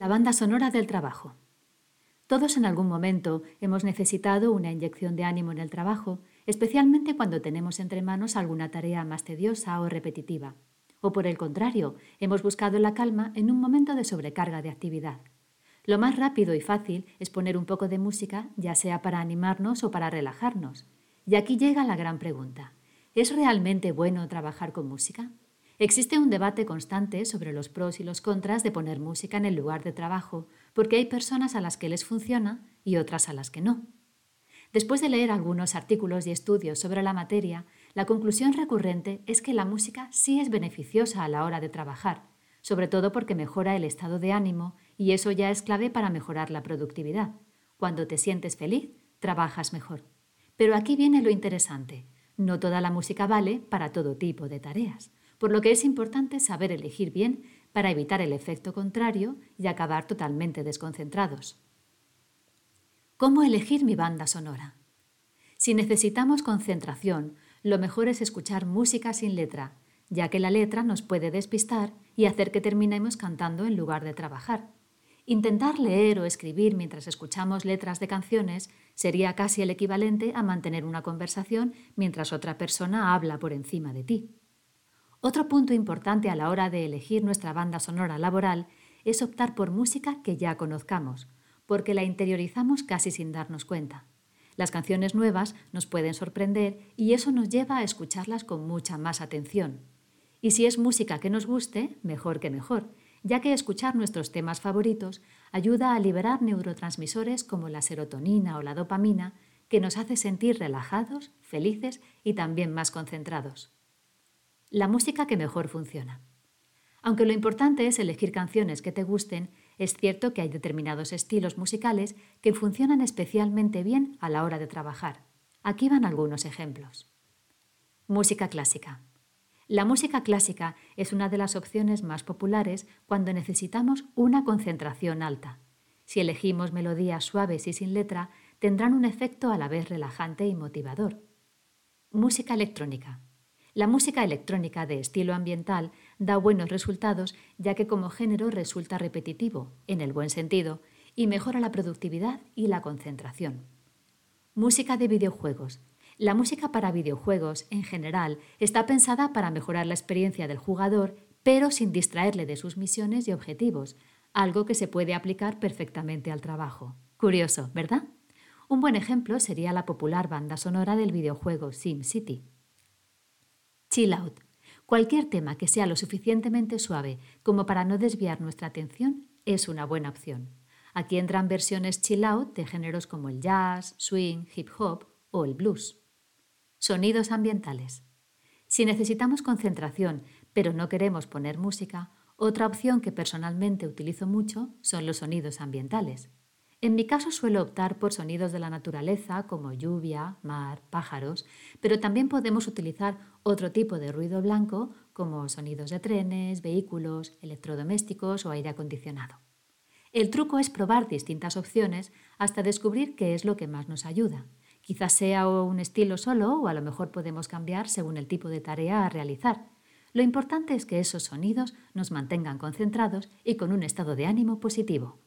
La banda sonora del trabajo. Todos en algún momento hemos necesitado una inyección de ánimo en el trabajo, especialmente cuando tenemos entre manos alguna tarea más tediosa o repetitiva. O por el contrario, hemos buscado la calma en un momento de sobrecarga de actividad. Lo más rápido y fácil es poner un poco de música, ya sea para animarnos o para relajarnos. Y aquí llega la gran pregunta. ¿Es realmente bueno trabajar con música? Existe un debate constante sobre los pros y los contras de poner música en el lugar de trabajo, porque hay personas a las que les funciona y otras a las que no. Después de leer algunos artículos y estudios sobre la materia, la conclusión recurrente es que la música sí es beneficiosa a la hora de trabajar, sobre todo porque mejora el estado de ánimo y eso ya es clave para mejorar la productividad. Cuando te sientes feliz, trabajas mejor. Pero aquí viene lo interesante. No toda la música vale para todo tipo de tareas, por lo que es importante saber elegir bien para evitar el efecto contrario y acabar totalmente desconcentrados. ¿Cómo elegir mi banda sonora? Si necesitamos concentración, lo mejor es escuchar música sin letra, ya que la letra nos puede despistar y hacer que terminemos cantando en lugar de trabajar. Intentar leer o escribir mientras escuchamos letras de canciones sería casi el equivalente a mantener una conversación mientras otra persona habla por encima de ti. Otro punto importante a la hora de elegir nuestra banda sonora laboral es optar por música que ya conozcamos, porque la interiorizamos casi sin darnos cuenta. Las canciones nuevas nos pueden sorprender y eso nos lleva a escucharlas con mucha más atención. Y si es música que nos guste, mejor que mejor, ya que escuchar nuestros temas favoritos ayuda a liberar neurotransmisores como la serotonina o la dopamina, que nos hace sentir relajados, felices y también más concentrados. La música que mejor funciona. Aunque lo importante es elegir canciones que te gusten, es cierto que hay determinados estilos musicales que funcionan especialmente bien a la hora de trabajar. Aquí van algunos ejemplos. Música clásica. La música clásica es una de las opciones más populares cuando necesitamos una concentración alta. Si elegimos melodías suaves y sin letra, tendrán un efecto a la vez relajante y motivador. Música electrónica. La música electrónica de estilo ambiental da buenos resultados ya que como género resulta repetitivo, en el buen sentido, y mejora la productividad y la concentración. Música de videojuegos. La música para videojuegos, en general, está pensada para mejorar la experiencia del jugador, pero sin distraerle de sus misiones y objetivos, algo que se puede aplicar perfectamente al trabajo. Curioso, ¿verdad? Un buen ejemplo sería la popular banda sonora del videojuego SimCity. Chill out. Cualquier tema que sea lo suficientemente suave como para no desviar nuestra atención es una buena opción. Aquí entran versiones chill out de géneros como el jazz, swing, hip hop o el blues. Sonidos ambientales. Si necesitamos concentración pero no queremos poner música, otra opción que personalmente utilizo mucho son los sonidos ambientales. En mi caso suelo optar por sonidos de la naturaleza como lluvia, mar, pájaros, pero también podemos utilizar otro tipo de ruido blanco como sonidos de trenes, vehículos, electrodomésticos o aire acondicionado. El truco es probar distintas opciones hasta descubrir qué es lo que más nos ayuda. Quizás sea un estilo solo o a lo mejor podemos cambiar según el tipo de tarea a realizar. Lo importante es que esos sonidos nos mantengan concentrados y con un estado de ánimo positivo.